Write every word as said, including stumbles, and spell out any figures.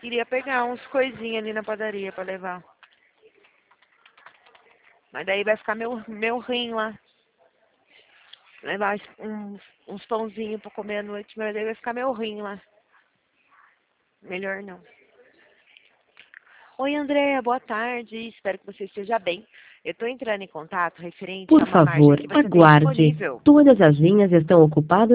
Queria pegar uns coisinhas ali na padaria pra levar. Mas daí vai ficar meu, meu rim lá. Levar uns, uns pãozinhos pra comer à noite, mas daí vai ficar meu rim lá. Melhor não. Oi, Andréa, boa tarde. Espero que você esteja bem. Eu estou entrando em contato referente Por a uma margem favor, que você tem aguarde. disponível. Todas as linhas estão ocupadas.